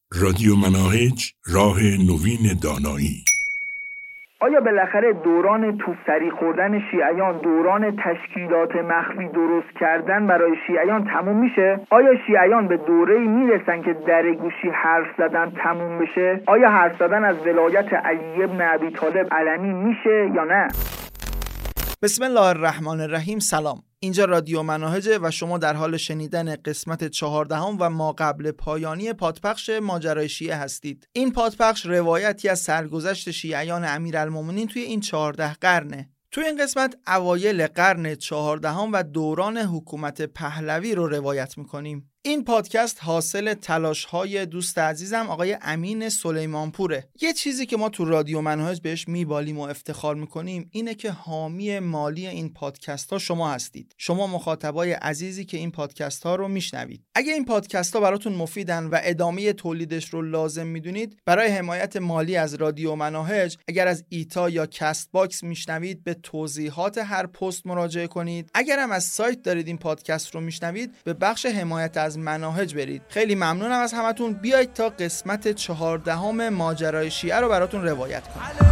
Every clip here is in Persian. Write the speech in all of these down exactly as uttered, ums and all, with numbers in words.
رادیو مناهج، راه نوین دانایی. آیا بالاخره دوران توپ‌سری خوردن شیعیان، دوران تشکیلات مخفی درست کردن برای شیعیان تموم میشه؟ آیا شیعیان به دوره‌ای میرسن که در گوشی حرف زدن تموم بشه؟ آیا حرف زدن از ولایت علی بن ابی طالب علنی میشه یا نه؟ بسم الله الرحمن الرحیم. سلام، اینجا رادیو مناهجه و شما در حال شنیدن قسمت چهاردهم و ما قبل پایانی پادپخش ماجرای شیعه هستید. این پادپخش روایتی از سرگذشت شیعیان امیرالمومنین توی این چهارده قرنه. توی این قسمت اوایل قرن چهاردهم و دوران حکومت پهلوی رو روایت میکنیم. این پادکست حاصل تلاش‌های دوست عزیزم آقای امین سلیمانپوره. یه چیزی که ما تو رادیو مناهج بهش میبالیم و افتخار میکنیم اینه که حامی مالی این پادکست ها شما هستید. شما مخاطبای عزیزی که این پادکست ها رو میشنوید. اگه این پادکست ها براتون مفیدن و ادامه تولیدش رو لازم میدونید، برای حمایت مالی از رادیو مناهج اگر از ایتا یا کست باکس میشنوید به توضیحات هر پست مراجعه کنید. اگر هم از سایت دارید این پادکست رو میشنوید، به بخش حمایت از مناهج برید. خیلی ممنونم از همتون. بیایید تا قسمت چهاردهم ماجرای شیعه رو براتون روایت کنم.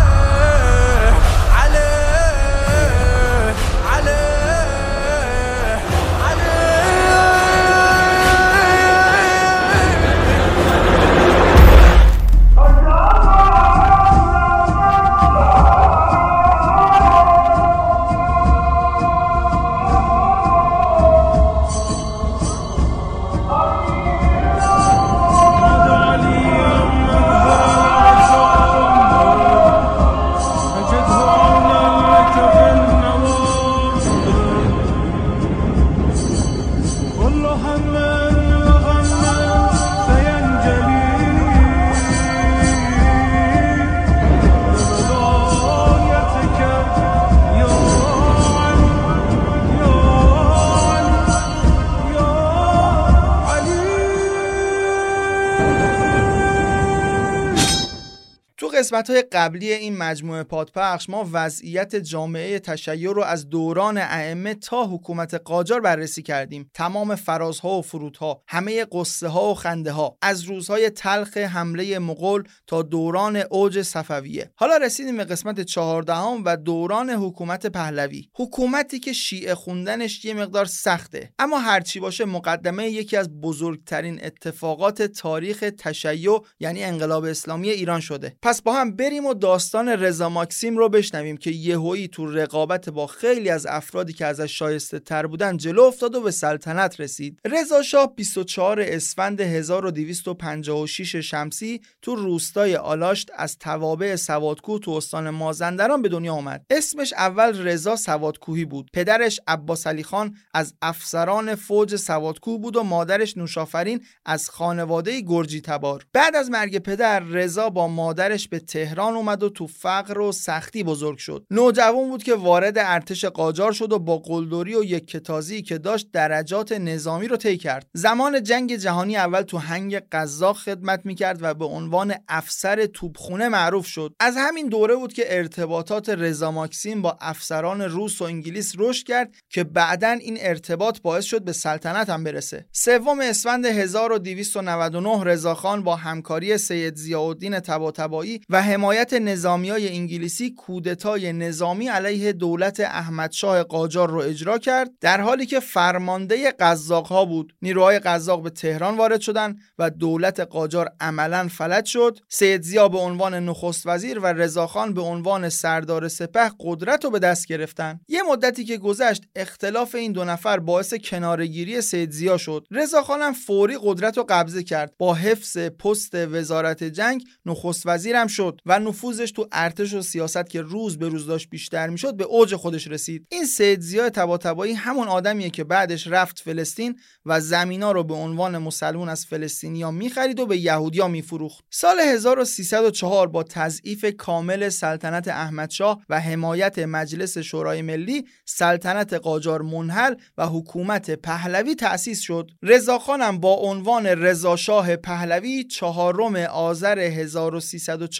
قسمت‌های قبلی این مجموعه پادپخش ما وضعیت جامعه تشیع رو از دوران ائمه تا حکومت قاجار بررسی کردیم. تمام فرازها و فرودها، همه قصه‌ها و خنده‌ها، از روزهای تلخ حمله مغول تا دوران اوج صفویه. حالا رسیدیم به قسمت چهاردهم و دوران حکومت پهلوی. حکومتی که شیعه خوندنش یه مقدار سخته، اما هرچی باشه مقدمه یکی از بزرگترین اتفاقات تاریخ تشیع یعنی انقلاب اسلامی ایران شده. پس با هم بریم و داستان رضا ماکسیم رو بشنویم که یهویی تو رقابت با خیلی از افرادی که ازش شایسته تر بودن جلو افتاد و به سلطنت رسید. رضا شاه بیست و چهارم اسفند هزار و دویست و پنجاه و شش شمسی تو روستای آلاشت از توابع سوادکوه تو استان مازندران به دنیا آمد. اسمش اول رضا سوادکوهی بود. پدرش عباس علی خان از افسران فوج سوادکوه بود و مادرش نوشافرین از خانواده گرجی تبار. بعد از مرگ پدر، رضا با مادرش به تهران اومد و تو فقر و سختی بزرگ شد. نوجوان بود که وارد ارتش قاجار شد و با قلدری و یک کتازی که داشت درجات نظامی رو طی کرد. زمان جنگ جهانی اول تو هنگ قزاق خدمت میکرد و به عنوان افسر توپخونه معروف شد. از همین دوره بود که ارتباطات رضا ماکسیم با افسران روس و انگلیس رشد کرد که بعداً این ارتباط باعث شد به سلطنت هم برسه. سوم اسفند هزار و دویست و نود و نه رضاخان با همکاری سید ضیاءالدین طباطبایی و حمایت نظامیای انگلیسی کودتای نظامی علیه دولت احمدشاه قاجار رو اجرا کرد، در حالی که فرمانده قزاق‌ها بود. نیروهای قزاق به تهران وارد شدند و دولت قاجار عملاً فلج شد. سید ضیا به عنوان نخست وزیر و رضاخان به عنوان سردار سپه قدرت رو به دست گرفتن. یه مدتی که گذشت، اختلاف این دو نفر باعث کناره‌گیری سید ضیا شد. رضاخان هم فوری قدرت رو قبضه کرد. با حفظ پست وزارت جنگ نخست وزیر هم شد و نفوذش تو ارتش و سیاست که روز به روز داشت بیشتر میشد به اوج خودش رسید. این سید ضیا طباطبایی همون آدمیه که بعدش رفت فلسطین و زمینا رو به عنوان مسلمون از فلسطینیا میخرید و به یهودیا میفروخت. سال هزار و سیصد و چهار با تضعیف کامل سلطنت احمدشاه و حمایت مجلس شورای ملی، سلطنت قاجار منحل و حکومت پهلوی تأسیس شد. رضاخان هم با عنوان رضا شاه پهلوی چهارم آذر هزار و سیصد و چهار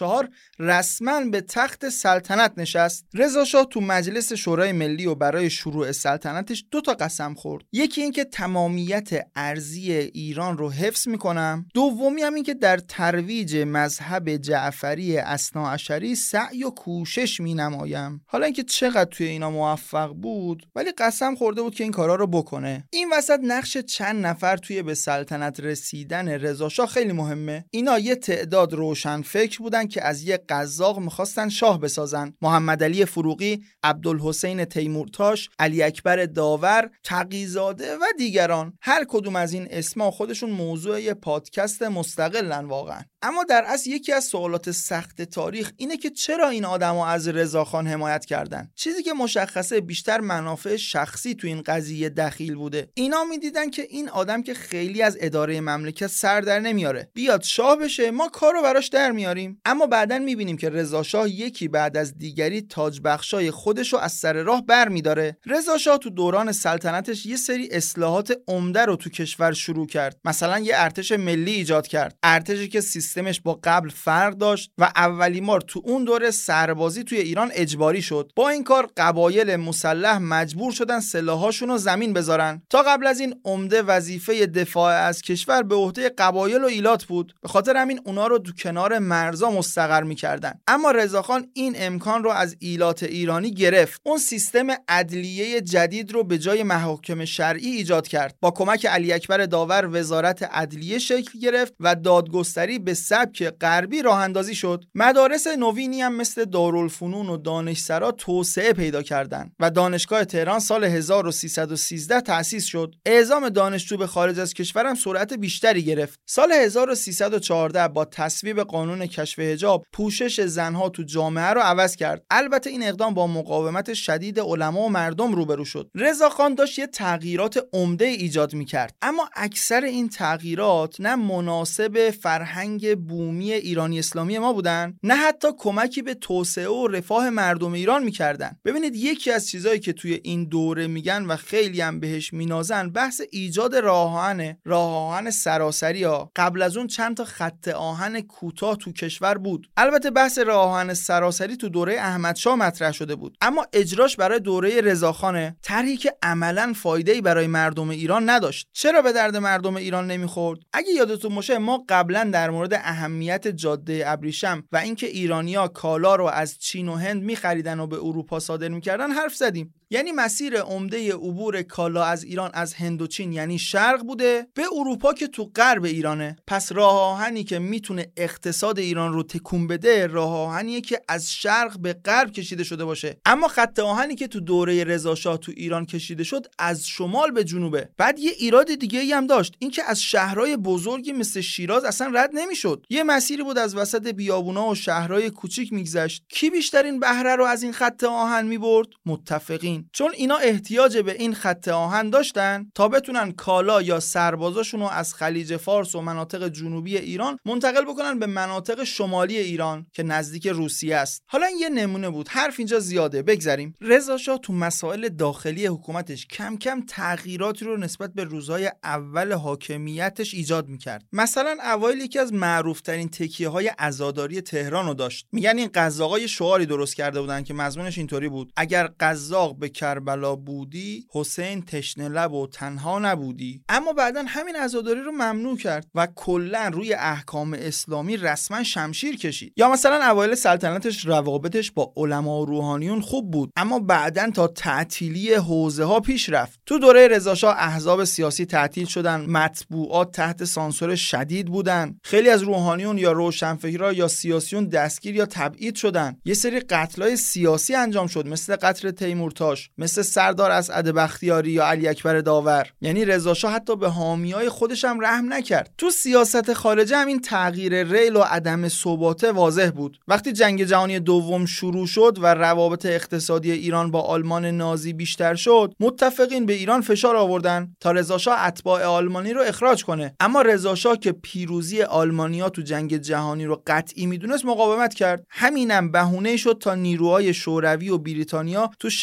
چهار رسما به تخت سلطنت نشست. رضا شاه تو مجلس شورای ملی و برای شروع سلطنتش دو تا قسم خورد. یکی این که تمامیت ارضی ایران رو حفظ میکنم، دومی هم این که در ترویج مذهب جعفری اثناعشری سعی و کوشش مینمایم. حالا اینکه چقدر توی اینا موفق بود، ولی قسم خورده بود که این کارا رو بکنه. این وسط نقش چند نفر توی به سلطنت رسیدن رضا شاه خیلی مهمه. اینا یه تعداد روشن فکر بودن که از یه قزاق میخواستن شاه بسازن. محمد علی فروغی، عبدالحسین تیمورتاش، علی اکبر داور، تقی‌زاده و دیگران. هر کدوم از این اسما خودشون موضوع یه پادکست مستقلن واقعا. اما در اصل یکی از سوالات سخت تاریخ اینه که چرا این آدما از رضاخان حمایت کردن؟ چیزی که مشخصه بیشتر منافع شخصی تو این قضیه دخیل بوده. اینا میدیدن که این آدم که خیلی از اداره مملکت سر در نمیاره، بیاد شاه بشه، ما کارو براش در میاریم. اما بعدن میبینیم که رضا شاه یکی بعد از دیگری تاج بخشای خودشو از سر راه برمیداره. رضا شاه تو دوران سلطنتش یه سری اصلاحات عمده رو تو کشور شروع کرد. مثلا یه ارتش ملی ایجاد کرد، ارتشی که سیستمش با قبل فرق داشت و اولین بار تو اون دوره سربازی توی ایران اجباری شد. با این کار قبایل مسلح مجبور شدن سلاحاشون رو زمین بذارن. تا قبل از این عمده وظیفه دفاع از کشور به عهده قبایل و ایلات بود، به خاطر همین اونا رو تو کنار مرزا مستقر می‌کردن. اما رضاخان این امکان رو از ایلات ایرانی گرفت. اون سیستم عدلیه جدید رو به جای محاکم شرعی ایجاد کرد. با کمک علی اکبر داور وزارت عدلیه شکل گرفت و دادگستری به سبک غربی راه اندازی شد. مدارس نوینی هم مثل دارالفنون و دانشسرا توسعه پیدا کردند و دانشگاه تهران سال هزار و سیصد و سیزده تأسیس شد. اعزام دانشجو به خارج از کشور هم سرعت بیشتری گرفت. سال هزار و سیصد و چهارده با تصویب قانون کشف حجاب، پوشش زنها تو جامعه رو عوض کرد. البته این اقدام با مقاومت شدید علما و مردم روبرو شد. رضاخان داشت یه تغییرات عمده ایجاد می‌کرد، اما اکثر این تغییرات نه مناسب فرهنگ بومی ایرانی اسلامی ما بودن، نه حتی کمکی به توسعه و رفاه مردم ایران می‌کردن. ببینید یکی از چیزایی که توی این دوره میگن و خیلی هم بهش مینازن بحث ایجاد راه آهن، راه آهن سراسری ها. قبل از اون چند تا خط آهن کوتاه تو کشور بود. البته بحث راه آهن سراسری تو دوره احمدشاه مطرح شده بود، اما اجراش برای دوره رضاخانه، طرحی که عملاً فایده‌ای برای مردم ایران نداشت. چرا به درد مردم ایران نمیخورد؟ اگه یادتون باشه ما قبلا در مورد اهمیت جاده ابریشم و اینکه ایرانی‌ها کالا رو از چین و هند می‌خریدن و به اروپا صادر می‌کردن حرف زدیم. یعنی مسیر عمده عبور کالا از ایران از هند و چین یعنی شرق بوده، به اروپا که تو غرب ایرانه. پس راه آهنی که میتونه اقتصاد ایران رو تکون بده، راه آهنیه که از شرق به غرب کشیده شده باشه. اما خط آهنی که تو دوره رضا شاه تو ایران کشیده شد از شمال به جنوبه. بعد یه ایراد دیگه ای هم داشت، اینکه از شهرهای بزرگی مثل شیراز اصلا رد نمیشد. یه مسیری بود از وسط بیابونا و شهرهای کوچیک میگذشت. کی بیشترین بهره رو از این خط آهن میبرد؟ متفقین. چون اینا احتیاج به این خط آهن داشتن تا بتونن کالا یا سربازاشون رو از خلیج فارس و مناطق جنوبی ایران منتقل بکنن به مناطق شمالی ایران که نزدیک روسیه است. حالا این یه نمونه بود، حرف اینجا زیاده، بگذریم. رضا شاه تو مسائل داخلی حکومتش کم کم تغییراتی رو نسبت به روزهای اول حاکمیتش ایجاد میکرد. مثلا اوایل یکی از معروفترین تکیه‌های عزاداری تهران رو داشت. میگن این قزاقای شعاری درست کرده بودن که مضمونش اینطوری بود: اگر قزاق به کربلا بودی، حسین تشنه لب و تنها نبودی. اما بعداً همین عزاداری رو ممنوع کرد و کلاً روی احکام اسلامی رسما شمشیر کشید. یا مثلا اوایل سلطنتش روابطش با علما و روحانیون خوب بود، اما بعداً تا تعطیلی حوزه ها پیش رفت. تو دوره رضا شاه احزاب سیاسی تعطیل شدن، مطبوعات تحت سانسور شدید بودن، خیلی از روحانیون یا روشنفکرا یا سیاسیون دستگیر یا تبعید شدن. یه سری قتل‌های سیاسی انجام شد، مثل قتل تیمورتاش، مثل سردار اسعد بختیاری یا علی اکبر داور. یعنی رضا شاه حتی به حامیای خودش هم رحم نکرد. تو سیاست خارجه هم این تغییر ریل و عدم ثبات واضح بود. وقتی جنگ جهانی دوم شروع شد و روابط اقتصادی ایران با آلمان نازی بیشتر شد، متفقین به ایران فشار آوردن تا رضا شاه اتباع آلمانی رو اخراج کنه. اما رضا شاه که پیروزی آلمانیا تو جنگ جهانی رو قطعی میدونست مقاومت کرد. همینم بهونه شد تا نیروهای شوروی و بریتانیا تو شهریور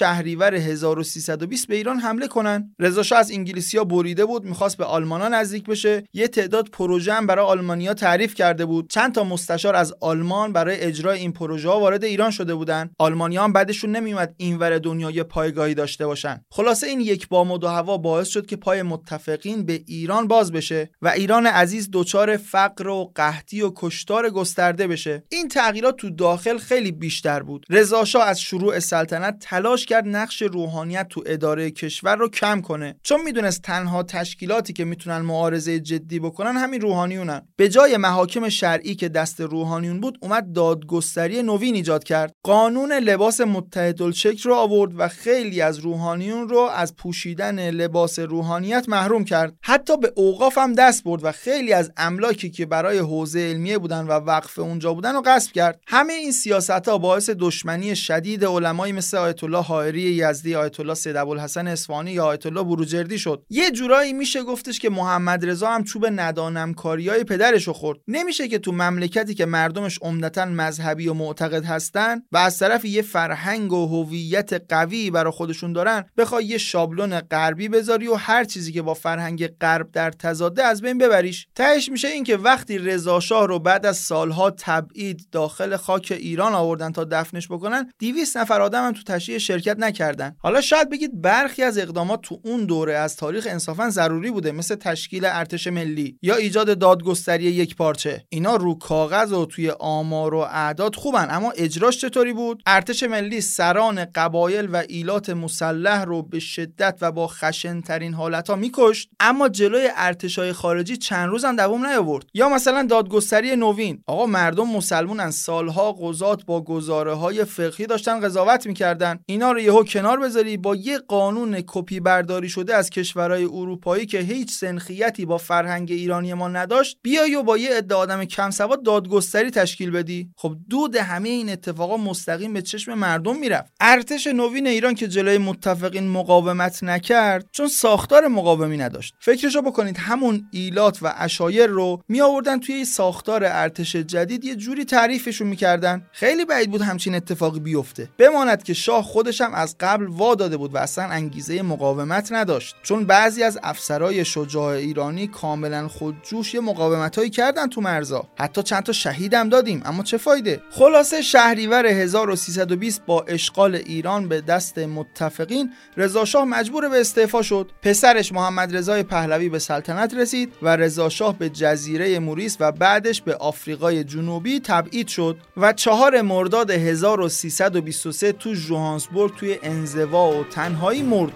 شهریور هزار و سیصد و بیست به ایران حمله کنن. رضا شاه از انگلیسی‌ها بریده بود، می‌خواست به آلمان‌ها نزدیک بشه. یه تعداد پروژه هم برای آلمانی‌ها تعریف کرده بود. چند تا مستشار از آلمان برای اجرای این پروژه‌ها وارد ایران شده بودن. آلمانی‌ها هم بعدشون نمیومد اینور دنیا یه پایگاهی داشته باشن. خلاصه این یک بام و دو هوا باعث شد که پای متفقین به ایران باز بشه و ایران عزیز دچار فقر و قحطی و کشتار گسترده بشه. این تغییرات تو داخل خیلی بیشتر بود. رضا شاه از شروع سلطنت تلاش کرد نقش روحانیت تو اداره کشور رو کم کنه، چون میدونست تنها تشکیلاتی که میتونن معارضه جدی بکنن همین روحانیونن. به جای محاکم شرعی که دست روحانیون بود، اومد دادگستری نوین ایجاد کرد. قانون لباس متحدالشکل رو آورد و خیلی از روحانیون رو از پوشیدن لباس روحانیت محروم کرد. حتی به اوقاف هم دست برد و خیلی از املاکی که برای حوزه علمیه بودن و وقف اونجا بودن رو غصب کرد. همه این سیاست‌ها باعث دشمنی شدید علمای مثل آیت الله حائری یزدی، آیت الله سید ابوالحسن اصفهانی یا آیت الله بروجردی شد. یه جورایی میشه گفتش که محمد رضا هم چوب ندانمکاریای پدرش رو خورد. نمیشه که تو مملکتی که مردمش عمدتاً مذهبی و معتقد هستن و از طرف یه فرهنگ و هویت قوی برای خودشون دارن، بخوای یه شابلون غربی بذاری و هر چیزی که با فرهنگ غرب در تضاده از بین ببریش. تهش میشه این که وقتی رضا شاه رو بعد از سالها تبعید داخل خاک ایران آوردن تا دفنش بکنن، دویست نفر آدم هم تو تشییع شرکت نکردن. حالا شاید بگید برخی از اقدامات تو اون دوره از تاریخ انصافا ضروری بوده، مثل تشکیل ارتش ملی یا ایجاد دادگستری یک پارچه. اینا رو کاغذ و توی آمار و اعداد خوبن، اما اجراش چطوری بود؟ ارتش ملی سران قبایل و ایلات مسلح رو به شدت و با خشن‌ترین حالت‌ها میکشت، اما جلوی ارتشای خارجی چند روز هم دوام نیاورد. یا مثلا دادگستری نوین، آقا مردم مسلمونن، سالها قضات با گزاره‌های فقهی داشتن قضاوت میکردن. اینا رو یهو کنار بذاری با یه قانون کپی برداری شده از کشورهای اروپایی که هیچ سنخیتی با فرهنگ ایرانی ما نداشت، بیای و با یه عده آدم کم سواد دادگستری تشکیل بدی. خب دود همه این اتفاقا مستقیم به چشم مردم میرفت. ارتش نوین ایران که جلوی متفقین مقاومت نکرد چون ساختار مقاومی نداشت. فکرشو بکنید همون ایلات و عشایر رو می آوردن توی ساختار ارتش جدید یه جوری تعریفشون میکردن. خیلی بعید بود همچین اتفاقی بیفته. بماند که شاه خودش هم از قبل وا داده بود و اصلا انگیزه مقاومت نداشت، چون بعضی از افسرای شجاع ایرانی کاملا خودجوش یه مقاومتایی کردن تو مرزا. حتی چند تا شهید هم دادیم، اما چه فایده؟ خلاصه شهریور هزار و سیصد و بیست با اشغال ایران به دست متفقین، رضا شاه مجبور به استعفا شد. پسرش محمد رضای پهلوی به سلطنت رسید و رضا شاه به جزیره موریس و بعدش به آفریقای جنوبی تبعید شد و چهار مرداد هزار و سیصد و بیست و سه تو ژوهانسبورگ توی انزوا و تنهایی مرد.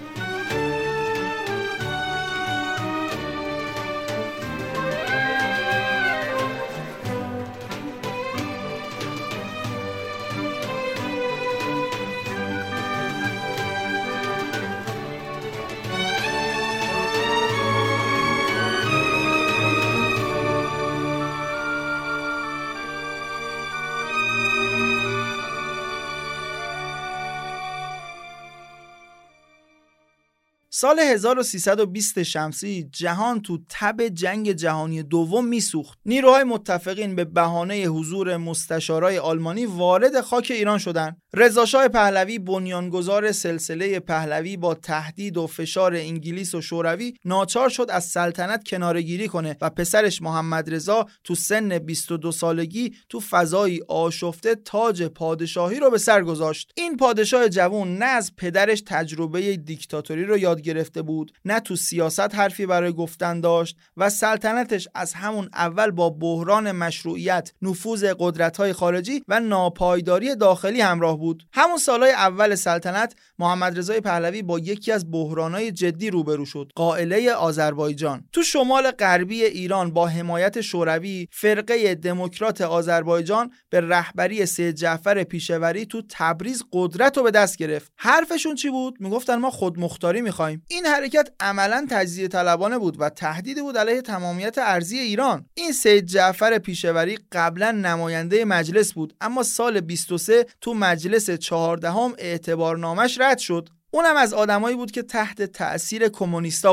سال هزار و سیصد و بیست شمسی جهان تو تب جنگ جهانی دوم میسوخت. نیروهای متفقین به بهانه حضور مستشارای آلمانی وارد خاک ایران شدند. رضا شاه پهلوی بنیانگذار سلسله پهلوی با تهدید و فشار انگلیس و شوروی ناچار شد از سلطنت کناره‌گیری کنه و پسرش محمد رضا تو سن بیست و دو سالگی تو فضایی آشفته تاج پادشاهی رو به سر گذاشت. این پادشاه جوان نه از پدرش تجربه دیکتاتوری رو یاد گرفته بود، نه تو سیاست حرفی برای گفتن داشت و سلطنتش از همون اول با بحران مشروعیت، نفوذ قدرت‌های خارجی و ناپایداری داخلی همراه بود. همون سالهای اول سلطنت محمد رضای پهلوی با یکی از بحران‌های جدی روبرو شد، قائله آذربایجان. تو شمال غربی ایران با حمایت شوروی، فرقه دموکرات آذربایجان به رهبری سید جعفر پیشوری تو تبریز قدرت رو به دست گرفت. حرفشون چی بود؟ میگفتن ما خودمختاری می‌خوایم. این حرکت عملاً تجزیه طلبانه بود و تهدید بود علیه تمامیت ارضی ایران. این سید جعفر پیشوری قبلا نماینده مجلس بود، اما سال بیست و سه تو مجلس چهاردهم اعتبارنامش رد شد. اونم از آدمایی بود که تحت تأثیر کمونیستا بود.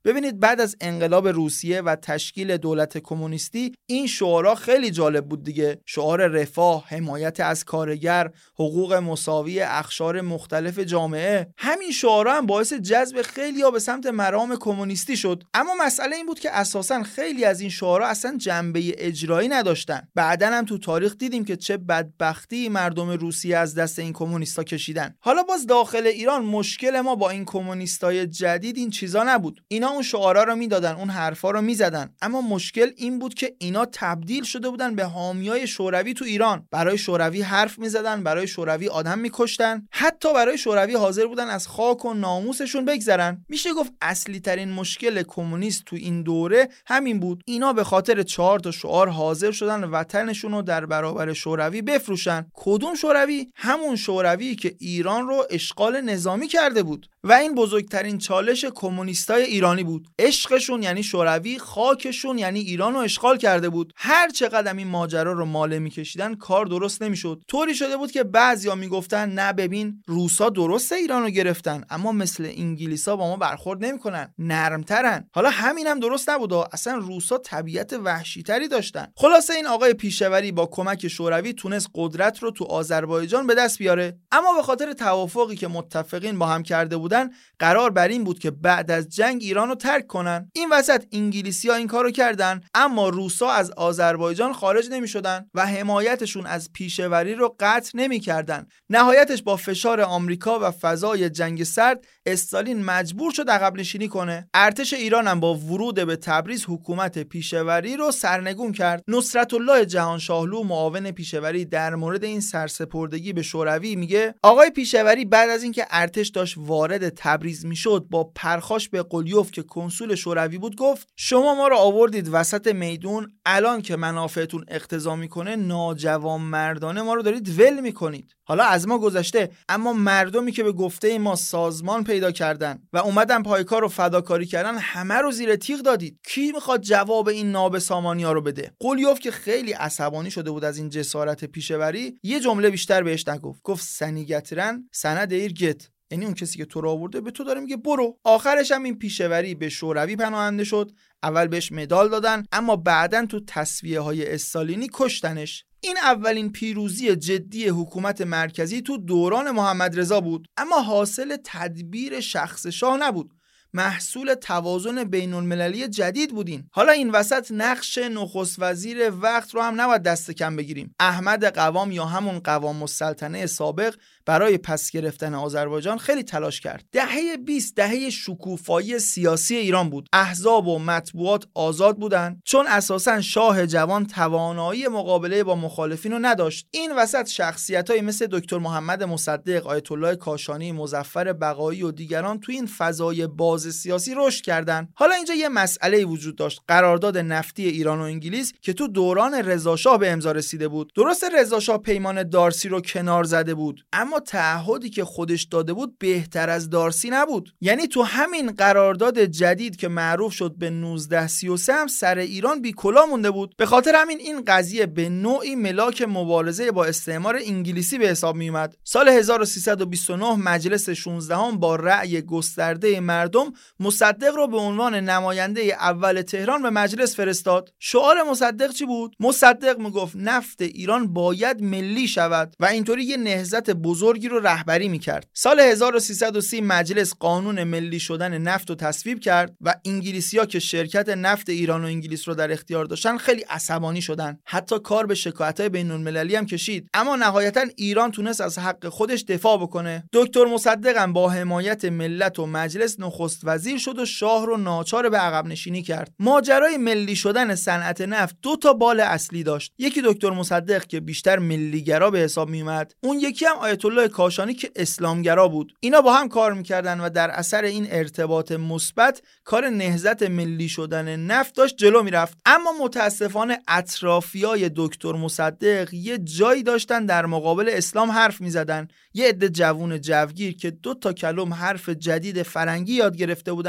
ببینید بعد از انقلاب روسیه و تشکیل دولت کمونیستی این شعارها خیلی جالب بود دیگه. شعار رفاه، حمایت از کارگر، حقوق مساوی اقشار مختلف جامعه. همین شعارها هم باعث جذب خیلی‌ها به سمت مرام کمونیستی شد. اما مسئله این بود که اساساً خیلی از این شعارها اصلا جنبه اجرایی نداشتن. بعداً هم تو تاریخ دیدیم که چه بدبختی مردم روسیه از دست این کمونیستا کشیدن. حالا باز داخل ایران مشکل ما با این کمونیستای جدید این چیزا نبود. اینا اون شعارا رو میدادن، اون حرفا رو میزدن، اما مشکل این بود که اینا تبدیل شده بودن به حامیای شوروی تو ایران. برای شوروی حرف میزدن، برای شوروی آدم میکشتن، حتی برای شوروی حاضر بودن از خاک و ناموسشون بگذرن. میشه گفت اصلی ترین مشکل کمونیست تو این دوره همین بود. اینا به خاطر چهار تا شعار حاضر شدن وطنشون رو در برابر شوروی بفروشن. کدوم شوروی؟ همون شوروی که ایران رو اشغال نظامی کرده بود. و این بزرگترین چالش کمونیستای ایرانی بود. عشقشون یعنی شوروی، خاکشون یعنی ایران رو اشغال کرده بود. هر چقدر این ماجرا رو ماله میکشیدن کار درست نمیشد. طوری شده بود که بعضیا میگفتن نه ببین روسا درسته ایران رو گرفتن، اما مثل انگلیسا با ما برخورد نمیکنن، نرمترن. حالا همین هم درست نبود، اصلا روسا طبیعت وحشیتری داشتن. خلاصه این آقای پیشوری با کمک شوروی تونست قدرت رو تو آذربایجان به دست بیاره، اما به خاطر توافقی که متفقین با هم کرده بودن قرار بر این بود که بعد از جنگ ایران رو ترک کنن. این وسط انگلیسی‌ها این کارو کردن، اما روسا از آذربایجان خارج نمی‌شدن و حمایتشون از پیشوری رو قطع نمی‌کردن. نهایتش با فشار آمریکا و فضای جنگ سرد استالین مجبور شد عقب نشینی کنه. ارتش ایران هم با ورود به تبریز حکومت پیشوری رو سرنگون کرد. نصرت الله جهانشاهلو معاون پیشوری در مورد این سرسپردگی به شوروی میگه آقای پیشوری بعد از اینکه ارتش داشت وارد تبریز میشد با پرخاش به قلیوف که کنسول شوروی بود گفت شما ما رو آوردید وسط میدون، الان که منافعتون اقتضا میکنه ناجوان مردانه ما رو دارید ول میکنید. حالا از ما گذشته، اما مردمی که به گفته ما سازمان پیدا کردن و اومدن پایکار رو فداکاری کردن همه رو زیر تیغ دادید. کی میخواد جواب این نابسامانی‌ها رو بده؟ قلیوف که خیلی عصبانی شده بود از این جسارت پیشوری یه جمله بیشتر بهش نگفت. گفت سنیگترن سند ایر گت، یعنی اون کسی که تو رو آورده به تو داره میگه برو. آخرش هم این پیشوری به شوروی پناهنده شد. اول بهش مدال دادن، اما بعداً تو تسویه های استالینی کشتنش. این اولین پیروزی جدی حکومت مرکزی تو دوران محمد رضا بود، اما حاصل تدبیر شخص شاه نبود، محصول توازن بین المللی جدید بودین. حالا این وسط نقش نخست وزیر وقت رو هم نباید دست کم بگیریم. احمد قوام یا همون قوام السلطنه سابق برای پس گرفتن آذربایجان خیلی تلاش کرد. دهه بیست دهه شکوفایی سیاسی ایران بود. احزاب و مطبوعات آزاد بودن، چون اساساً شاه جوان توانایی مقابله با مخالفین رو نداشت. این وسط شخصیتایی مثل دکتر محمد مصدق، آیت الله کاشانی، مظفر بقایی و دیگران تو این فضای باز سیاسی رشد کردن. حالا اینجا یه مسئله وجود داشت، قرارداد نفتی ایران و انگلیس که تو دوران رضا شاه به امضا رسیده بود. درست رضا شاه پیمان دارسی رو کنار زده بود، اما تعهدی که خودش داده بود بهتر از دارسی نبود. یعنی تو همین قرارداد جدید که معروف شد به نوزده سی و سه هم سر ایران بی کلا مونده بود. به خاطر همین این قضیه به نوعی ملاک مبارزه با استعمار انگلیسی به حساب می اومد. سال هزار و سیصد و بیست و نه مجلس شانزدهم با رأی گسترده مردم مصدق رو به عنوان نماینده اول تهران به مجلس فرستاد. شعار مصدق چی بود؟ مصدق میگفت نفت ایران باید ملی شود و اینطوری یه نهضت بزرگی رو رهبری میکرد. سال هزار و سیصد و سی مجلس قانون ملی شدن نفت رو تصویب کرد و انگلیسی‌ها که شرکت نفت ایران و انگلیس رو در اختیار داشتن خیلی عصبانی شدن. حتی کار به شکایت‌های بین‌المللی هم کشید، اما نهایتاً ایران تونست از حق خودش دفاع بکنه. دکتر مصدق هم با حمایت ملت و مجلس نخست وزیر شد و شاه رو ناچار به عقب نشینی کرد. ماجرای ملی شدن صنعت نفت دو تا بال اصلی داشت. یکی دکتر مصدق که بیشتر ملیگرا به حساب میومد، اون یکی هم آیت الله کاشانی که اسلامگرا بود. اینا با هم کار میکردن و در اثر این ارتباط مثبت کار نهضت ملی شدن نفت داشت جلو میرفت. اما متاسفانه اطرافیای دکتر مصدق یه جایی داشتن در مقابل اسلام حرف میزدن. یه عده جوون جوگیر که دو تا کلم حرف جدید فرنگی یاد گرفته بودن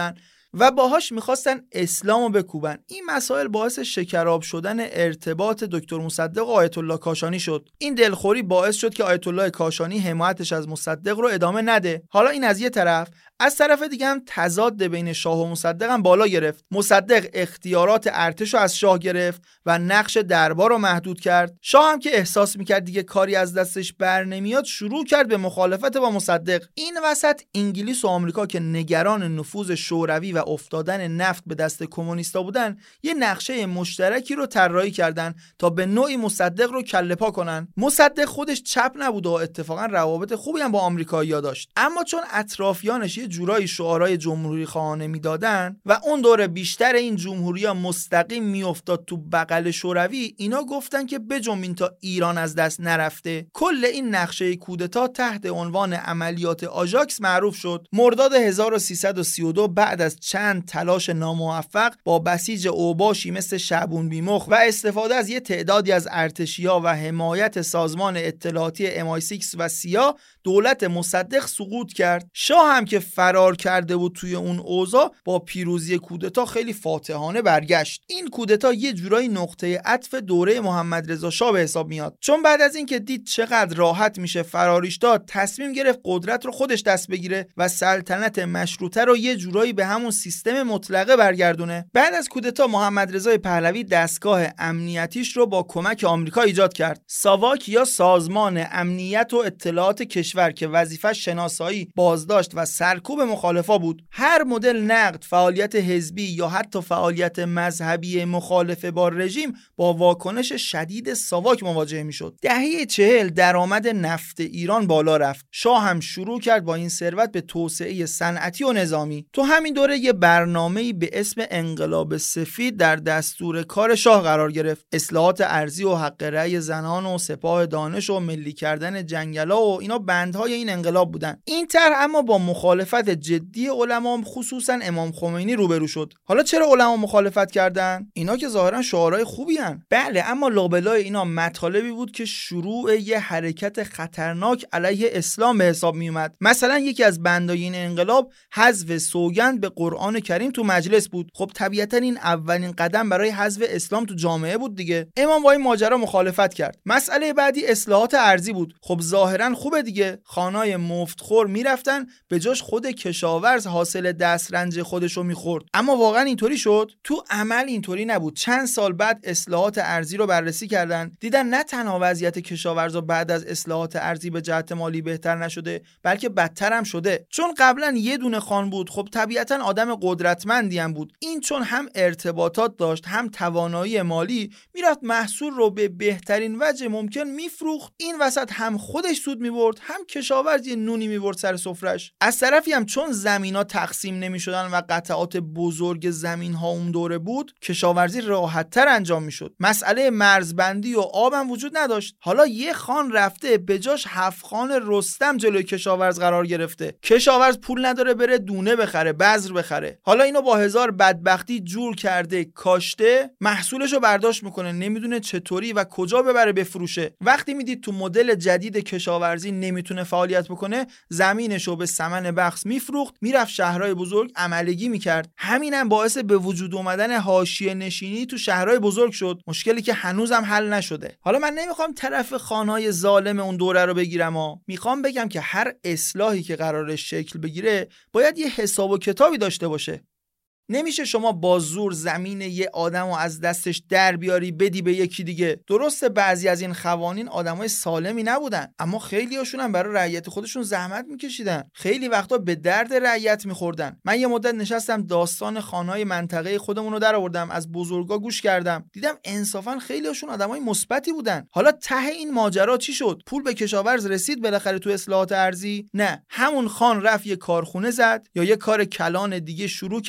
و باهاش میخواستن اسلامو بکوبن. این مسائل باعث شکراب شدن ارتباط دکتر مصدق و آیت الله کاشانی شد. این دلخوری باعث شد که آیت الله کاشانی حمایتش از مصدق رو ادامه نده. حالا این از یه طرف، از طرف دیگه هم تضاد بین شاه و مصدق هم بالا گرفت. مصدق اختیارات ارتش رو از شاه گرفت و نقش دربار رو محدود کرد. شاه هم که احساس میکرد دیگه کاری از دستش بر نمیاد، شروع کرد به مخالفت با مصدق. این وسط انگلیس و آمریکا که نگران نفوذ شوروی و افتادن نفت به دست کمونیستا بودن، یه نقشه مشترکی رو طراحی کردن تا به نوعی مصدق رو کله پا کنن. مصدق خودش چپ نبود و اتفاقا روابط خوبی هم با آمریکایی‌ها داشت، اما چون اطرافیانش جورایی شعارهای جمهوری خواهانه میدادن و اون دوره بیشتر این جمهوری‌ها مستقیم میافتاد تو بغل شوروی، اینا گفتن که بجنبین تا ایران از دست نرفته. کل این نقشه کودتا تحت عنوان عملیات آژاکس معروف شد. مرداد هزار و سیصد و سی و دو بعد از چند تلاش ناموفق با بسیج اوباشی مثل شعبون بیمخ و استفاده از یه تعدادی از ارتشی‌ها و حمایت سازمان اطلاعاتی ام آی سیکس و سیا، دولت مصدق سقوط کرد. شاه هم که فرار کرده بود توی اون اوضاع، با پیروزی کودتا خیلی فاتحانه برگشت. این کودتا یه جورایی نقطه عطف دوره محمد رضا شاه به حساب میاد، چون بعد از اینکه دید چقدر راحت میشه فراریش داد، تصمیم گرفت قدرت رو خودش دست بگیره و سلطنت مشروطه رو یه جورایی به همون سیستم مطلقه برگردونه. بعد از کودتا محمد رضا پهلوی دستگاه امنیتیش رو با کمک آمریکا ایجاد کرد. ساواک یا سازمان امنیت و اطلاعات کشور که وظیفش شناسایی، بازداشت و سرکوب مخالفا بود. هر مدل نقد، فعالیت حزبی یا حتی فعالیت مذهبی مخالف با رژیم با واکنش شدید ساواک مواجه میشد. دهه چهل درآمد نفت ایران بالا رفت. شاه هم شروع کرد با این ثروت به توسعه صنعتی و نظامی. تو همین دوره یه برنامه‌ای به اسم انقلاب سفید در دستور کار شاه قرار گرفت. اصلاحات ارضی و حق رأی زنان و سپاه دانش و ملی کردن جنگلا و اینا بندهای این انقلاب بودن. این طرح اما با مخالفت جدی علما، خصوصا امام خمینی، روبرو شد. حالا چرا علما مخالفت کردن؟ اینا که ظاهرا شعارهای خوبی ان. بله، اما لابلای اینا مطالبی بود که شروع یه حرکت خطرناک علیه اسلام به حساب می اومد. مثلا یکی از بندای این انقلاب حذف سوگند به قرآن کریم تو مجلس بود. خب طبیعتا این اولین قدم برای حذف اسلام تو جامعه بود دیگه. امام با این ماجرا مخالفت کرد. مسئله بعدی اصلاحات ارضی بود. خب ظاهرا خوبه دیگه، خانای مفتخور میرفتن به جاش خود کشاورز حاصل دسترنج خودشو میخورد. اما واقعا اینطوری شد؟ تو عمل اینطوری نبود. چند سال بعد اصلاحات ارضی رو بررسی کردن، دیدن نه تنها وضعیت کشاورزا بعد از اصلاحات ارضی به جهت مالی بهتر نشده، بلکه بدتر هم شده. چون قبلا یه دونه خان بود، خب طبیعتا آدم قدرتمندی هم بود. این چون هم ارتباطات داشت هم توانایی مالی، میرفت محصول رو به بهترین وجه ممکن میفروخت. این وسط هم خودش سود میبرد، هم کشاورز یه نونی میبرد سر سفرش. از طرفی هم چون زمینا تقسیم نمیشدن و قطعات بزرگ زمین ها اون دوره بود، کشاورزی راحت تر انجام میشد. مسئله مرزبندی و آب هم وجود نداشت. حالا یه خان رفته به جاش هفت خان رستم جلوی کشاورز قرار گرفته. کشاورز پول نداره بره دونه بخره، بذر بخره. حالا اینو با هزار بدبختی جور کرده، کاشته، محصولشو برداشت میکنه، نمیدونه چطوری و کجا ببره بفروشه. وقتی میدید تو مدل جدید کشاورزی نمیتونه فعالیت بکنه، زمینشو به ثمن بخس میفروخت، میرفت شهرهای بزرگ عملگی میکرد. همینم باعث به وجود اومدن حاشیه نشینی تو شهرهای بزرگ شد، مشکلی که هنوزم حل نشده. حالا من نمیخوام طرف خانهای ظالم اون دوره رو بگیرم، ها میخوام بگم که هر اصلاحی که قراره شکل بگیره باید یه حساب و کتابی داشته باشه. نمیشه شما با زور زمین یه آدمو از دستش در بیاری بدی به یکی دیگه. درسته بعضی از این قوانین آدمای سالمی نبودن، اما خیلی هاشون هم برای رعیت خودشون زحمت میکشیدن. خیلی وقتا به درد رعیت میخوردن. من یه مدت نشستم داستان خانهای منطقه خودمون رو در آوردم، از بزرگا گوش کردم، دیدم انصافا خیلی هاشون آدمای مثبتی بودن. حالا ته این ماجرا چی شد؟ پول به کشاورز رسید بالاخره تو اصلاحات ارضی؟ نه، همون خان رفت یه کارخونه زد یا یه کار کلان دیگه شروع کرد،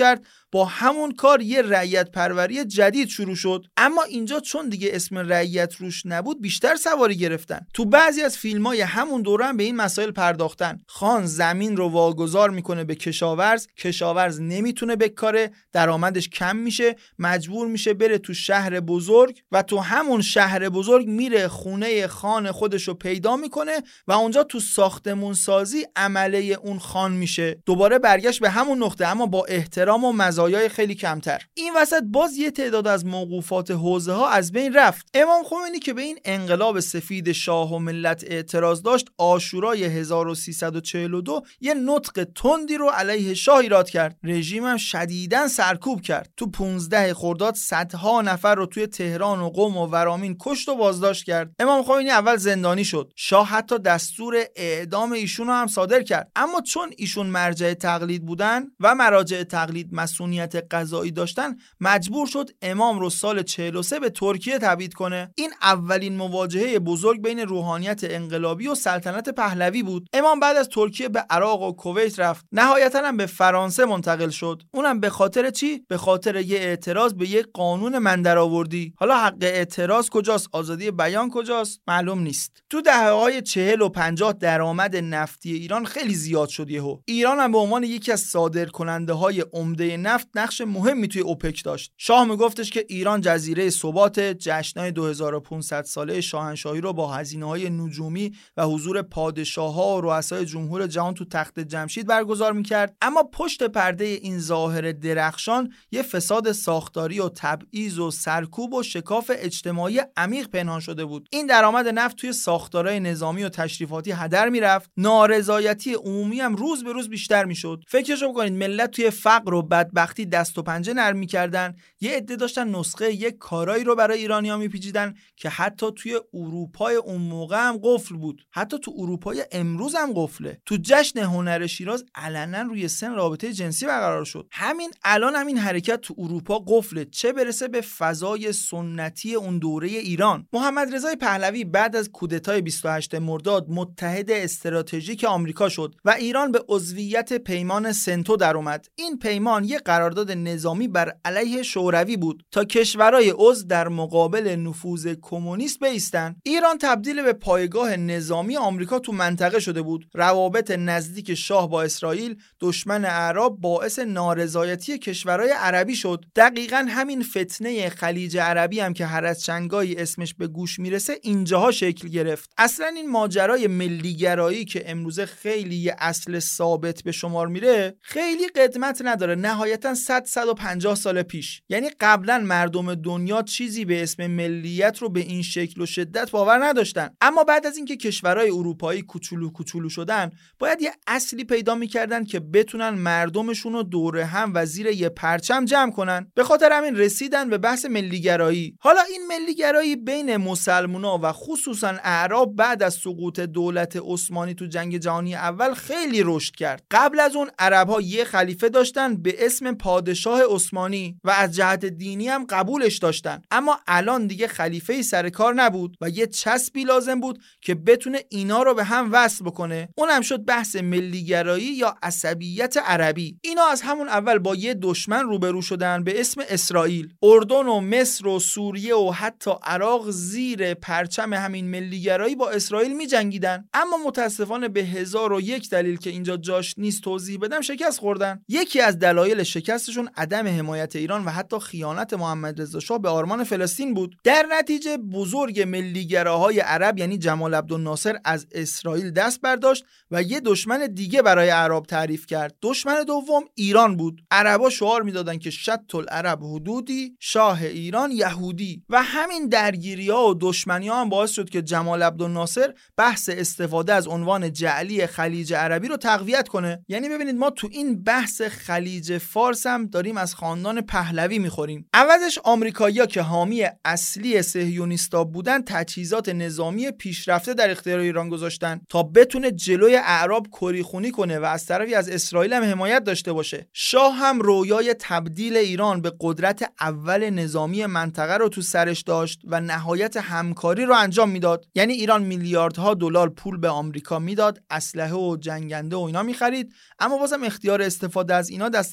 با همون کار یه رعیت پروری جدید شروع شد. اما اینجا چون دیگه اسم رعیت روش نبود بیشتر سواری گرفتن. تو بعضی از فیلم‌های همون دوران به این مسائل پرداختن. خان زمین رو واگذار میکنه به کشاورز، کشاورز نمیتونه بکاره، درآمدش کم میشه، مجبور میشه بره تو شهر بزرگ و تو همون شهر بزرگ میره خونه خان خودش رو پیدا میکنه و اونجا تو ساختمون سازی عمله اون خان میشه. دوباره برگشت به همون نقطه اما با احترام و مزایای خیلی کمتر. این وسط باز یه تعداد از موقوفات حوزه ها از بین رفت. امام خمینی که به این انقلاب سفید شاه و ملت اعتراض داشت، عاشورای هزار و سیصد و چهل و دو یه نطق تندی رو علیه شاه ایراد کرد. رژیمم شدیداً سرکوب کرد. تو پانزده خرداد صدها نفر رو توی تهران و قم و ورامین کشت و بازداشت کرد. امام خمینی اول زندانی شد. شاه حتی دستور اعدام ایشون رو هم صادر کرد. اما چون ایشون مرجع تقلید بودن و مراجع تقلید مسئولیت قضایی داشتن، مجبور شد امام رو سال چهل و سه به ترکیه تبعید کنه. این اولین مواجهه بزرگ بین روحانیت انقلابی و سلطنت پهلوی بود. امام بعد از ترکیه به عراق و کویت رفت. نهایتاً هم به فرانسه منتقل شد. اونم به خاطر چی؟ به خاطر یه اعتراض به یک قانون مندرآوردی. حالا حق اعتراض کجاست؟ آزادی بیان کجاست؟ معلوم نیست. تو دهه‌های چهل و پنجاه درآمد نفتی ایران خیلی زیاد شد یهو. ایران هم به عنوان یکی از صادرکننده‌های عمده نفت نقش مهمی توی اوپک داشت. شاه میگفتش که ایران جزیره ثبات، جشن‌های دو هزار و پانصد ساله شاهنشاهی رو با هزینه‌های نجومی و حضور پادشاه‌ها و رؤسای جمهور جهان تو تخت جمشید برگزار می‌کرد. اما پشت پرده این ظاهر درخشان یه فساد ساختاری و تبعیض و سرکوب و شکاف اجتماعی عمیق پنهان شده بود. این درآمد نفت توی ساختارهای نظامی و تشریفاتی هدر میرفت. نارضایتی عمومی هم روز به روز بیشتر میشد. فکرشو بکنید، ملت توی فقر و بدبختی دست و پنجه نرم می‌کردن. یه عده داشتن نسخه یک کارایی رو برای ایرانی‌ها میپیچیدن که حتی توی اروپای اون موقع هم قفل بود. حتی تو اروپای امروز هم قفله. تو جشن هنر شیراز علنا روی سن رابطه جنسی برقرار شد. همین الان هم این حرکت تو اروپا قفله، چه برسه به فضای سنتی اون دوره ایران. محمد رضا پهلوی بعد از کودتای بیست و هشتم مرداد متحد استراتژیک آمریکا شد و ایران به عضویت پیمان سنتو در اومد. این پیمان یک قرارداد نظامی بر علیه شوروی بود تا کشورهای عضو در مقابل نفوذ کمونیست بایستن. ایران تبدیل به پایگاه نظامی آمریکا تو منطقه شده بود. روابط نزدیک شاه با اسرائیل، دشمن اعراب، باعث نارضایتی کشورهای عربی شد. دقیقاً همین فتنه خلیج عربی هم که هر از چنگایی اسمش به گوش میرسه اینجاها شکل گرفت. اصلا این ماجرای ملیگرایی که امروزه خیلی اصل ثابت به شمار میره خیلی قدمت نداره. نهایتاً صد صد و پنجاه سال پیش، یعنی قبلا مردم دنیا چیزی به اسم ملیت رو به این شکل و شدت باور نداشتن. اما بعد از اینکه کشورهای اروپایی کوچولو کوچولو شدن، باید یه اصلی پیدا میکردن که بتونن مردمشون رو دور هم و زیر یه پرچم جمع کنن. به خاطر همین رسیدن به بحث ملیگرایی. حالا این ملیگرایی بین مسلمونا و خصوصا اعراب بعد از سقوط دولت عثمانی تو جنگ جهانی اول خیلی رشد کرد. قبل از اون عرب‌ها یه خلیفه داشتن به اسم پادشاه عثمانی و از جهت دینی هم قبولش داشتن. اما الان دیگه خلیفه‌ای سر کار نبود و یه چسبی لازم بود که بتونه اینا رو به هم وصل بکنه. اونم شد بحث ملیگرایی یا عصبیت عربی. اینا از همون اول با یه دشمن روبرو شدن به اسم اسرائیل. اردن و مصر و سوریه و حتی عراق زیر پرچم همین ملیگرایی با اسرائیل می‌جنگیدن. اما متاسفانه به هزار و یک دلیل که اینجا جاش نیست توضیح بدم شکست خوردن. یکی از دلایل شکستشون عدم حمایت ایران و حتی خیانت محمد رضا شاه به آرمان فلسطین بود. در نتیجه بزرگ ملیگراهای عرب یعنی جمال عبدالناصر از اسرائیل دست برداشت و یه دشمن دیگه برای عرب تعریف کرد. دشمن دوم ایران بود. عربا شعار میدادن که شط العرب حدودی، شاه ایران یهودی. و همین درگیری‌ها و دشمنی‌ها هم باعث شد که جمال عبدالناصر بحث استفاده از عنوان جعلی خلیج عربی رو تقویت کنه. یعنی ببینید ما تو این بحث خلیج فارس هم داریم از خاندان پهلوی میخوریم. عوضش آمریکایی‌ها که حامی اصلی صهیونیستا بودن تجهیزات نظامی پیشرفته در اختیار ایران گذاشتن تا بتونه جلوی اعراب کریخونی کنه و از طرفی از اسرائیل هم حمایت داشته باشه. شاه هم رویای تبدیل ایران به قدرت اول نظامی منطقه رو تو سرش داشت و نهایت همکاری رو انجام میداد. یعنی ایران میلیاردها دلار پول به آمریکا میداد، اسلحه و جنگنده و اینا میخرید، اما بازم اختیار استفاده از اینا دست خودش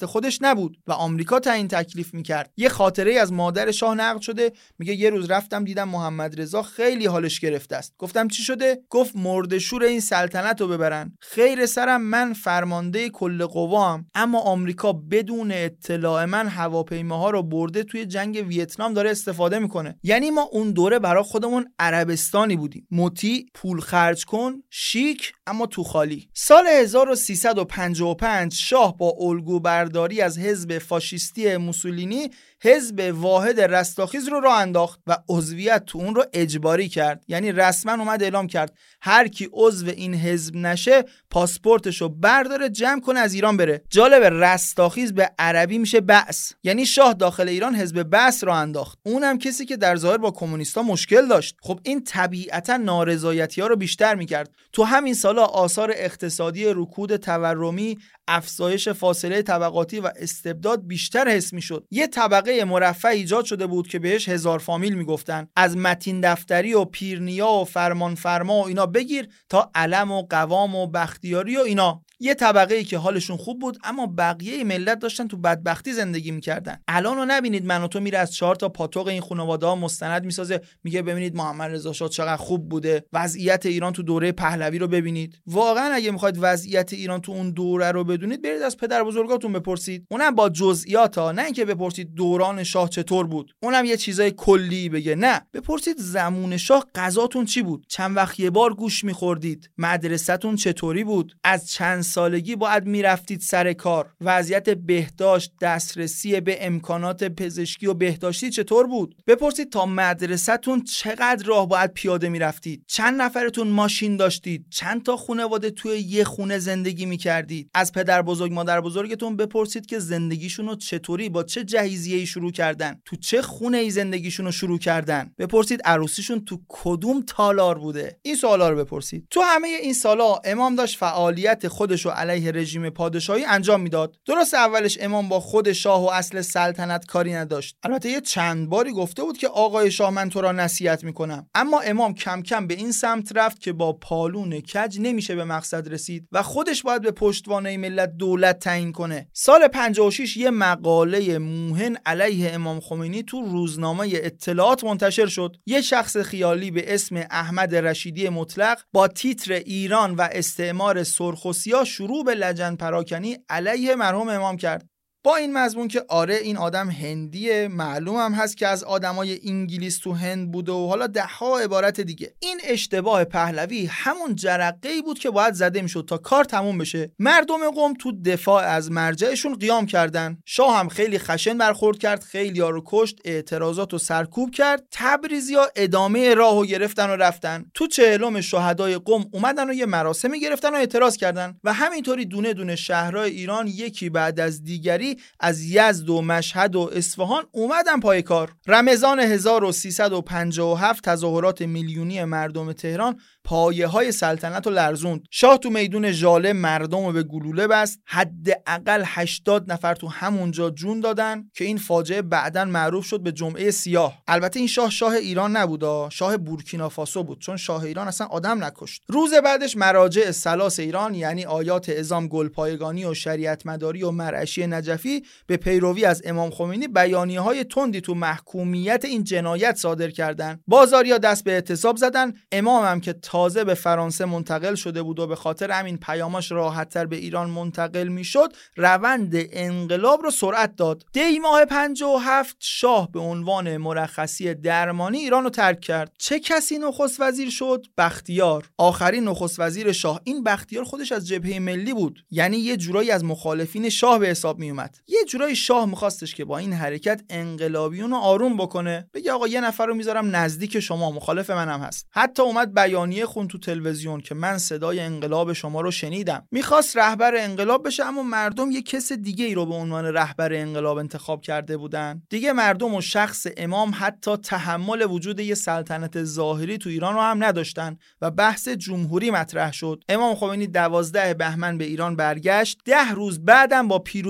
نبود و آمریکا تعیین تکلیف میکرد. یه خاطره از مادر شاه نقل شده، میگه یه روز رفتم دیدم محمد رضا خیلی حالش گرفته است. گفتم چی شده؟ گفت مرده‌شور این سلطنت رو ببرن. خیر سرم، من فرمانده کل قوام، اما آمریکا بدون اطلاع من هواپیماها رو برده توی جنگ ویتنام داره استفاده میکنه. یعنی ما اون دوره برای خودمون عربستانی بودیم، مطیع، پول خرج کن، شیک، اما تو خالی. سال هزار و سیصد و پنجاه و پنج شاه با الگو برداری از حزب فاشیستی موسولینی حزب واحد رستاخیز رو راه انداخت و عضویت تو اون رو اجباری کرد. یعنی رسما اومد اعلام کرد هر کی عضو این حزب نشه پاسپورتشو برداره جمع کنه از ایران بره. جالب، رستاخیز به عربی میشه بعث. یعنی شاه داخل ایران حزب بعث راه انداخت، اونم کسی که در ظاهر با کمونیستا مشکل داشت. خب این طبیعتا نارضایتی‌ها رو بیشتر میکرد. تو همین سالا آثار اقتصادی رکود تورمی، افزایش فاصله طبقاتی و استبداد بیشتر حس میشد. یه طبقه مرفه ایجاد شده بود که بهش هزار فامیل میگفتن، از متین دفتری و پیرنیا و فرمان فرما و اینا بگیر تا علم و قوام و بختیاری و اینا. یه طبقه‌ای که حالشون خوب بود اما بقیه ملت داشتن تو بدبختی زندگی میکردن. الانو نبینید من و تو میره از چهار تا پاتوق این خانواده‌ها مستند میسازه، میگه ببینید محمد رضا شاه چقدر خوب بوده، وضعیت ایران تو دوره پهلوی رو ببینید. واقعا اگه میخواید وضعیت ایران تو اون دوره رو بدونید برید از پدر بزرگاتون بپرسید، اونم با جزئیات ها، نه اینکه بپرسید دوران شاه چطور بود، اونم یه چیزای کلی بگه. نه، بپرسید زمان شاه غذاتون چی بود، چند وقت یه بار گوش میخوردید، مدرسه‌تون چطوری بود، از چند سالگی باید میرفتید سر کار، وضعیت بهداشت، دسترسی به امکانات پزشکی و بهداشتی چطور بود. بپرسید تا مدرسه‌تون چقدر راه باید پیاده میرفتید، چند نفرتون ماشین داشتید، چند تا خانواده توی یه خونه زندگی میکردید. از پدر بزرگ مادر بزرگتون بپرسید که زندگیشون رو چطوری، با چه جهیزیه‌ای شروع کردن، تو چه خونه‌ای زندگیشون رو شروع کردن. بپرسید عروسیشون تو کدوم تالار بوده. این سوالا رو بپرسید. تو همه این سالا امام داشت فعالیت خودش رو علیه رژیم پادشاهی انجام میداد. درست اولش امام با خود شاه و اصل سلطنت کاری نداشت. البته یه چند باری گفته بود که آقای شاه من تو را نصیحت میکنم، اما امام کم کم به این سمت رفت که با پالون کج نمیشه به مقصد رسید و خودش باید به پشتوانه ملت دولت تعیین کنه. سال پنجاه و شش یه مقاله موهن علیه امام خمینی تو روزنامه اطلاعات منتشر شد. یه شخص خیالی به اسم احمد رشیدی مطلق با تیتر ایران و استعمار سرخ و سیاه شروع به لجن پراکنی علیه مرحوم امام کرد. با این مضمون که آره این آدم هندیه، معلوم هم هست که از آدمای انگلیس تو هند بوده و حالا ده ها عبارت دیگه. این اشتباه پهلوی همون جرقه‌ای بود که باید زده میشد تا کار تموم بشه. مردم قم تو دفاع از مرجعشون قیام کردن. شاه هم خیلی خشن برخورد کرد، خیلی‌ها رو کشت، اعتراضات رو سرکوب کرد. تبریزی‌ها ادامه راهو گرفتن و رفتن. تو چهلم شهدای قم اومدن و یه مراسمی گرفتن و اعتراض کردن و همینطوری دونه دونه شهرهای ایران یکی بعد از دیگری از یزد و مشهد و اصفهان اومدن پای کار. رمضان هزار و سیصد و پنجاه و هفت تظاهرات میلیونی مردم تهران پایه های سلطنت رو لرزوند. شاه تو میدون ژاله مردم رو به گلوله بست. حداقل هشتاد نفر تو همونجا جون دادن که این فاجعه بعداً معروف شد به جمعه سیاه. البته این شاه شاه ایران نبود، شاه بورکینافاسو بود، چون شاه ایران اصلا آدم نکشت. روز بعدش مراجع ثلاث ایران یعنی آیات اعظام گلپایگانی و شریعت مداری و مرعشی نجفی به پیروی از امام خمینی بیانیه‌های تندی تو محکومیت این جنایت صادر کردند. بازاریا دست به اعتصاب زدن. امام هم که تازه به فرانسه منتقل شده بود و به خاطر همین پیاماش راحت‌تر به ایران منتقل میشد، روند انقلاب رو سرعت داد. دی ماه پنجاه و هفت شاه به عنوان مرخصی درمانی ایران رو ترک کرد. چه کسی نخست وزیر شد؟ بختیار، آخرین نخست وزیر شاه. این بختیار خودش از جبهه ملی بود، یعنی یه جورایی از مخالفین شاه به حساب می اومد. یه جورایی شاه می‌خواستش که با این حرکت انقلابیون رو آروم بکنه، بگه آقا یه نفر رو میذارم نزدیک شما، مخالف منم هست. حتی اومد بیانیه خون تو تلویزیون که من صدای انقلاب شما رو شنیدم. میخواست رهبر انقلاب بشه، اما مردم یه کس دیگه ای رو به عنوان رهبر انقلاب انتخاب کرده بودن. دیگه مردم و شخص امام حتی تحمل وجود یه سلطنت ظاهری تو ایران رو هم نداشتن و بحث جمهوری مطرح شد. امام خمینی دوازده بهمن به ایران برگشت. ده روز بعدم با پیروزی انقلاب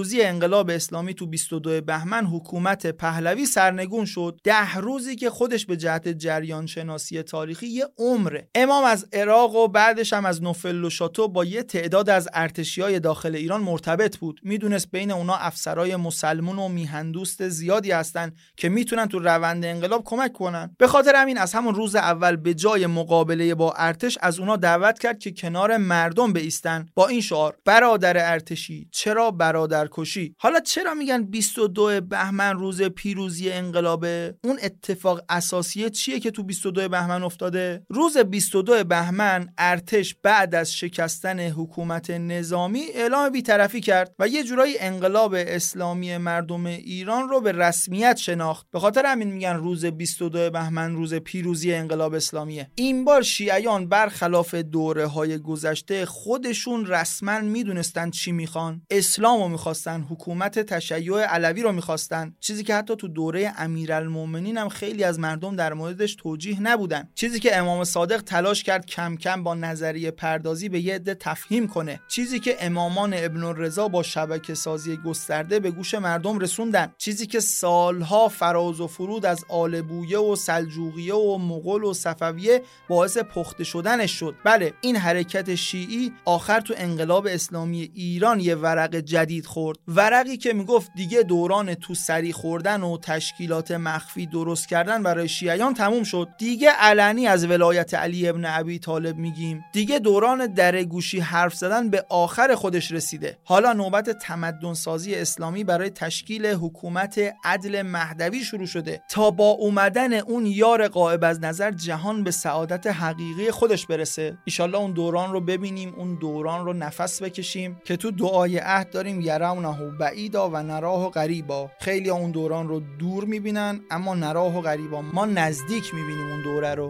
انقلاب اسلامی تو بیست و دو بهمن حکومت پهلوی سرنگون شد. ده روزی که خودش به جهت جریان شناسی تاریخی یه عمره. امام از عراق و بعدش هم از نوفل و شاتو با یه تعداد از ارتشیای داخل ایران مرتبط بود. میدونست بین اونا افسرای مسلمون و میهندوست زیادی هستن که میتونن تو روند انقلاب کمک کنن. به خاطر همین از همون روز اول به جای مقابله با ارتش از اونا دعوت کرد که کنار مردم بایستن با این شعار: برادر ارتشی چرا برادر کشی. حالا چرا میگن بیست و دو بهمن روز پیروزی انقلابه؟ اون اتفاق اساسیه چیه که تو بیست و دو بهمن افتاده؟ روز بیست و دو بهمن ارتش بعد از شکستن حکومت نظامی اعلام بی‌طرفی کرد و یه جورایی انقلاب اسلامی مردم ایران رو به رسمیت شناخت. به خاطر همین میگن روز بیست و دو بهمن روز پیروزی انقلاب اسلامیه. این بار شیعیان برخلاف دوره‌های گذشته خودشون رسما میدونستن چی میخوان. اسلامو میخواستن، حکومت تشیع علوی رو میخواستن، چیزی که حتی تو دوره امیرالمومنین هم خیلی از مردم در موردش توجیه نبودن، چیزی که امام صادق تلاش کرد کم کم با نظریه پردازی به یه عده تفهیم کنه، چیزی که امامان ابن الرضا با شبکه سازی گسترده به گوش مردم رسوندن، چیزی که سالها فراز و فرود از آل بویه و سلجوقیه و مغول و صفویه باعث پخته شدنش شد. بله، این حرکت شیعی آخر تو انقلاب اسلامی ایران یه ورق جدید خورد، ورقی که میگفت دیگه دوران تو سری خوردن و تشکیلات مخفی درست کردن برای شیعیان تموم شد. دیگه علنی از ولایت علی ابن ابی طالب میگیم. دیگه دوران در گوشی حرف زدن به آخر خودش رسیده. حالا نوبت تمدن سازی اسلامی برای تشکیل حکومت عدل مهدوی شروع شده تا با اومدن اون یار غائب از نظر جهان به سعادت حقیقی خودش برسه. ایشالله اون دوران رو ببینیم، اون دوران رو نفس بکشیم که تو دعای عهد داریم یرونه بعیدا و نراه قریبا. خیلی اون دوران رو دور میبینن اما نراه قریبا، ما نزدیک میبینیم اون دوره رو.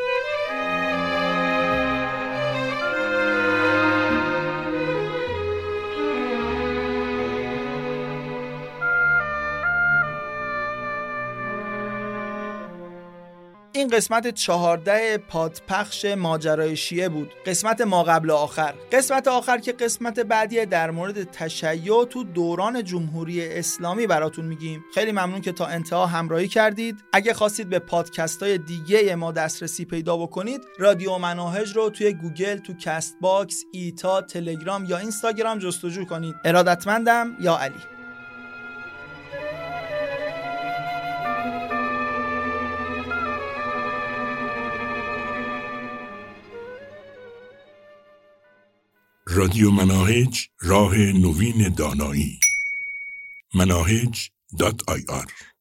این قسمت چهارده پادپخش ماجرای شیعه بود، قسمت ما قبل آخر. قسمت آخر که قسمت بعدیه در مورد تشیع تو دوران جمهوری اسلامی براتون میگیم. خیلی ممنون که تا انتها همراهی کردید. اگه خواستید به پادکست‌های دیگه ما دسترسی پیدا بکنید، رادیو مناهج رو توی گوگل، تو کست باکس، ایتا، تلگرام یا اینستاگرام جستجو کنید. ارادتمندم، یا علی. رادیو مناهج، راه نوین دانایی. مناهج دات آی آر